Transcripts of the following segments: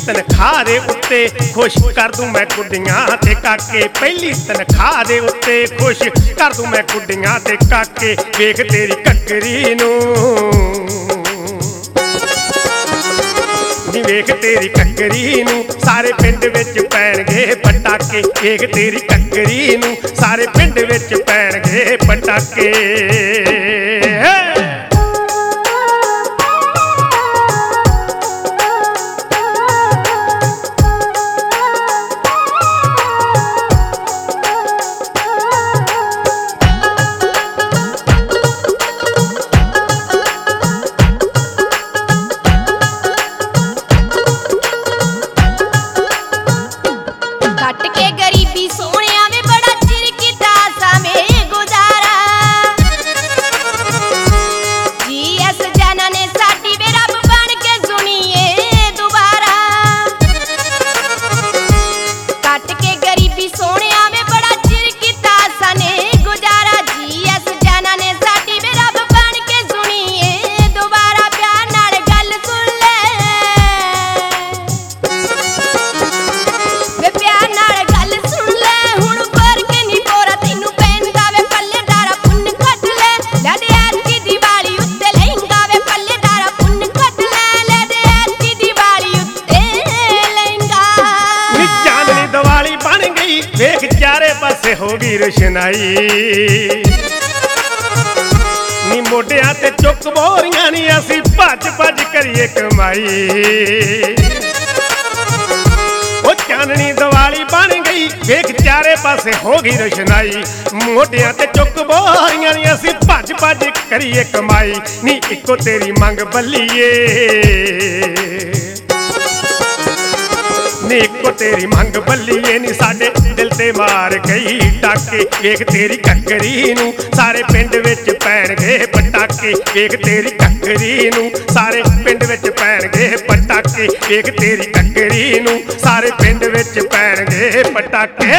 तनखाह दे उत्ते खुश कर दूं मैं कुड़ियां ते काके। पहली तनखाह दे उत्ते खुश कर दूं मैं कुड़ियां ते काके। वेख तेरी ककरी नूं नी वेख तेरी ककरी नूं सारे पिंड विच पैणगे पटाके। वेख तेरी ककरी नूं सारे पिंड विच पैणगे पटाके। वेख चारे पासे होगी रोशनाई नी मोढियां ते चुक बोरियां नी असी भज भज करिए कमाई। ओ चाननी दिवाली बन गई वेख चारे पासे होगी रोशनाई। मोढियां ते चुक बोरियां नी असी भज भज करिए कमाई। नी इको तेरी मंग बल्लीए नी इको तेरी मंग बल्लीए नी साडे दिल ते मार गई टाके। वेख तेरी ककरी नूं सारे पिंड विच पैणगे पटाके। वेख तेरी ककरी नूं सारे पिंड विच पैणगे पटाके। वेख तेरी ककरी नूं सारे पिंड विच पैणगे पटाके।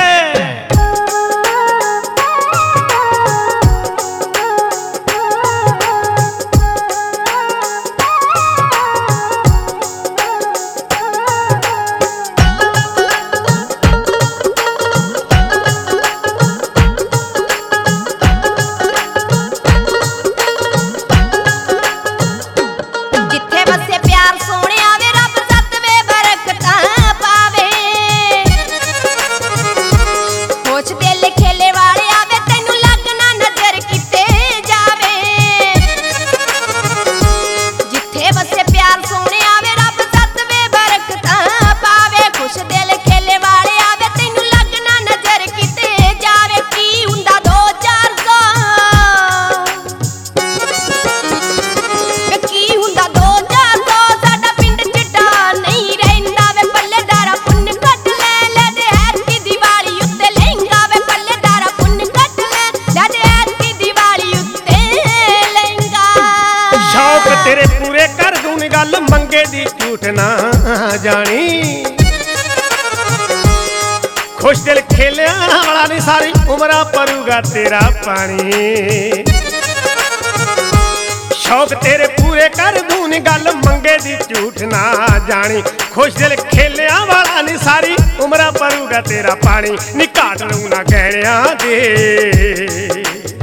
तेरे पूरे कर दूं गल मंगे दी झूठ ना जानी। खुश दिल खेलिया वाला नहीं सारी उमरा भरूगा तेरा पानी। शौक तेरे पूरे कर दूं गल मंगे दी झूठ ना जानी। खुश दिल खेलिया वाला नहीं सारी उमरा भरूगा तेरा पानी। नी घाट लूं ना गहणियां दे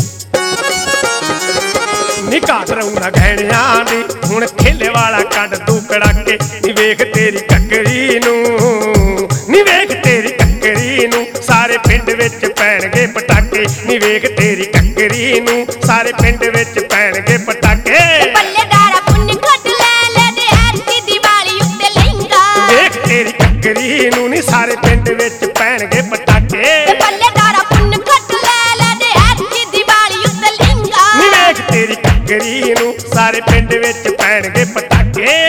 नी घाट रहूं ना गहणियां दी हुण खेले वाला कड तू कड़ाके। नी वेख तेरी ककरी नूं नी वेख तेरी ककरी नूं सारे पिंड विच पैणगे पटाके। नी वेख तेरी ककरी नूं सारे पिंड विच पैणगे पटाके। पल्लेदारा पुन्न घट ले दे ऐतकी दिवाली उत्ते लहंगा। वेख तेरी ककरी नूं नी सारे पिंड विच पैणगे पटाके। पल्लेदारा पुन्न घट ले दे ऐतकी दिवाली उत्ते लहंगा। नी वेख तेरी ककरी नूं सारे पिंड विच पैणगे पटाके।